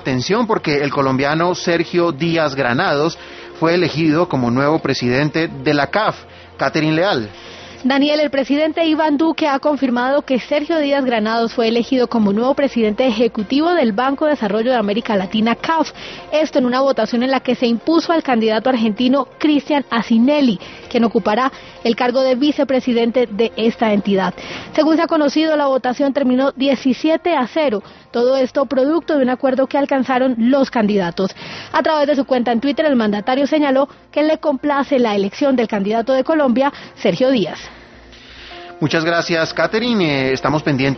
atención porque el colombiano Sergio Díaz Granados fue elegido como nuevo presidente de la CAF. Catherine Leal. Daniel, el presidente Iván Duque ha confirmado que Sergio Díaz Granados fue elegido como nuevo presidente ejecutivo del Banco de Desarrollo de América Latina, CAF. Esto en una votación en la que se impuso al candidato argentino Cristian Asinelli, quien ocupará el cargo de vicepresidente de esta entidad. Según se ha conocido, la votación terminó 17-0. Todo esto producto de un acuerdo que alcanzaron los candidatos. A través de su cuenta en Twitter, el mandatario señaló que le complace la elección del candidato de Colombia, Sergio Díaz. Muchas gracias, Catherine. Estamos pendientes